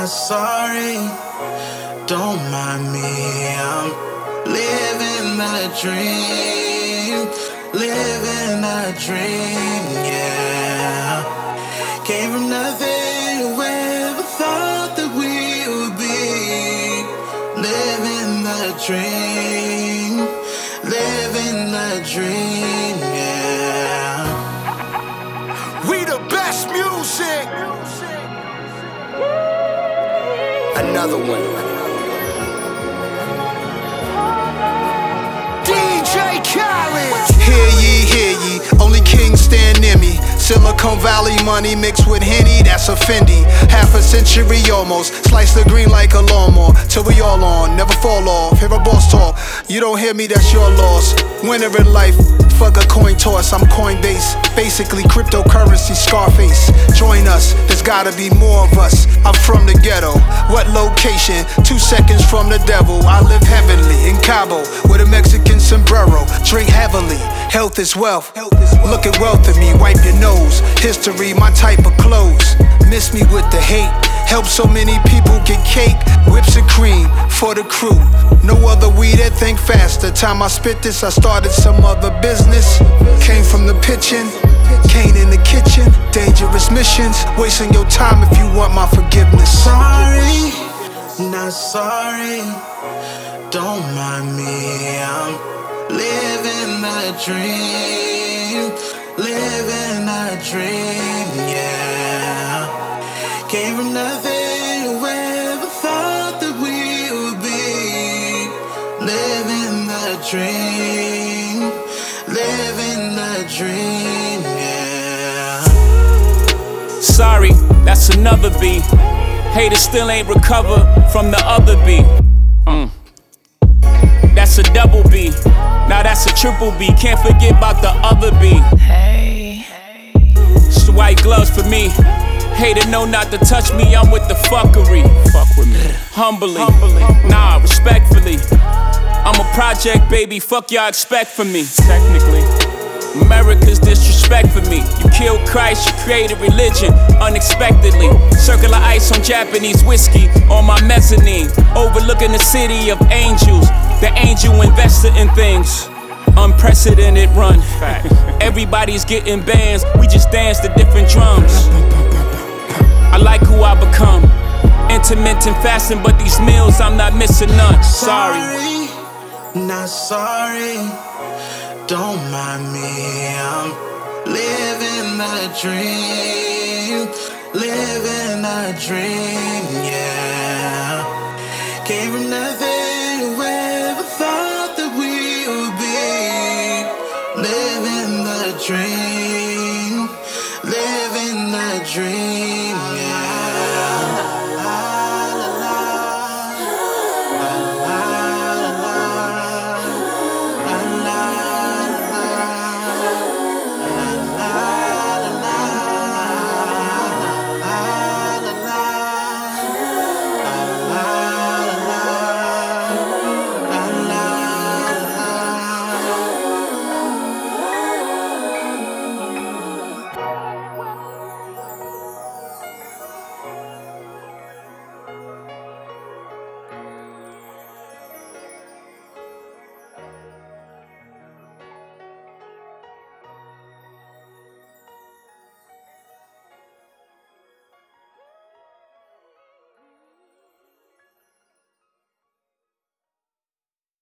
not sorry, don't mind me. I'm living the dream, living the dream, yeah. Came from nothing to ever thought that we would be. Living the dream, living the dream, yeah. We the best music. Another one. DJ Khaled. Hear ye, only kings stand near me. Silicon Valley money mixed with Henny, that's a Fendi. Half a century almost, slice the green like a lawnmower. Till we all on, never fall off. Hear a boss talk, you don't hear me, that's your loss. Winner in life, fuck a coin toss, I'm Coinbase. Basically cryptocurrency, Scarface. Join us, there's gotta be more of us. I'm from the ghetto, what location? 2 seconds from the devil. I live heavenly in Cabo with a Mexican sombrero. Drink heavily, health is wealth. Look at wealth in me, wipe your nose. History, my type of clothes. Miss me with the hate. Help so many people get cake. Whips and cream for the crew. No other weed that think faster. Time I spit this, I started some other business. Came from the pitching, Kane in the kitchen. Dangerous missions, wasting your time if you want my forgiveness. Sorry, not sorry, don't mind me. I'm living the dream, living the dream, yeah. Came from nothing to ever thought that we would be. Living the dream, living the dream, yeah. Sorry, that's another B. Haters still ain't recovered from the other B. That's a double B. Now that's a triple B. Can't forget about the other B. Hey. It's the white gloves for me. Hater know not to touch me, I'm with the fuckery. Fuck with me. Humbly. Nah, respectfully. I'm a project, baby, fuck y'all expect from me. Technically. America's disrespect for me. You killed Christ, you created religion unexpectedly. Circular ice on Japanese whiskey on my mezzanine. Overlooking the city of angels. The angel investor in things. Unprecedented run. Everybody's getting bands, we just dance to different drums. I like who I become. Intermittent fasting, but these meals I'm not missing none. Sorry, not sorry, don't mind me. I'm living the dream, living the dream, yeah. Came from nothing to ever thought that we would be. Living the dream.